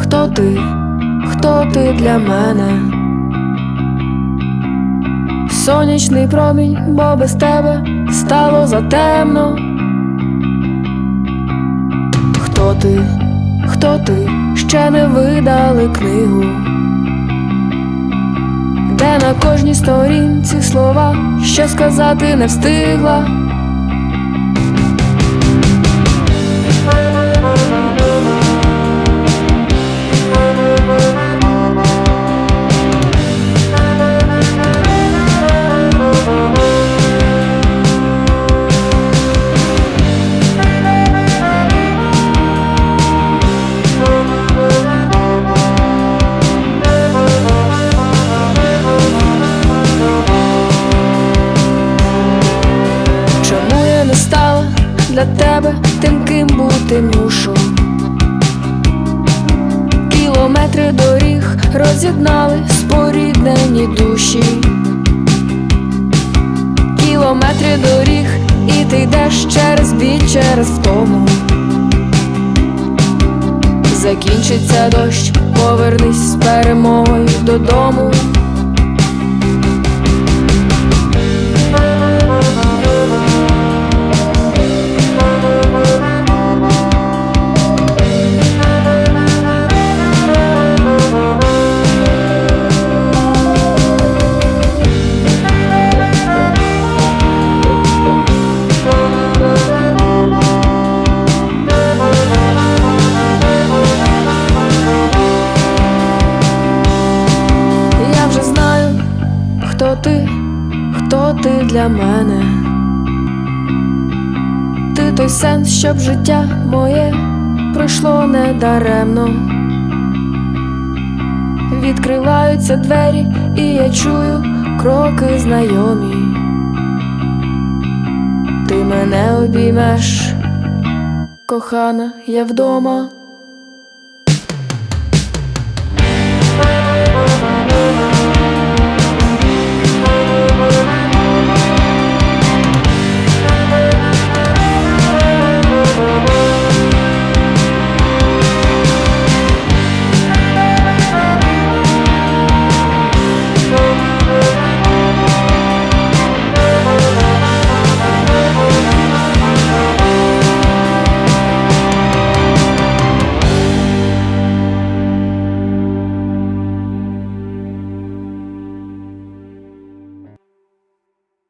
Хто ти для мене? Сонячний промінь, бо без тебе стало затемно. Хто ти, ще не видали книгу, де на кожній сторінці слова, що сказати не встигла. Не стала для тебе тим, ким бути мушу. Кілометри доріг роз'єднали споріднені душі. Кілометри доріг, і ти йдеш через біль, через втому. Закінчиться дощ, повернись з перемогою додому. Хто ти для мене? Ти той сенс, щоб життя моє пройшло недаремно. Відкриваються двері, і я чую кроки знайомі. Ти мене обіймеш, кохана, я вдома.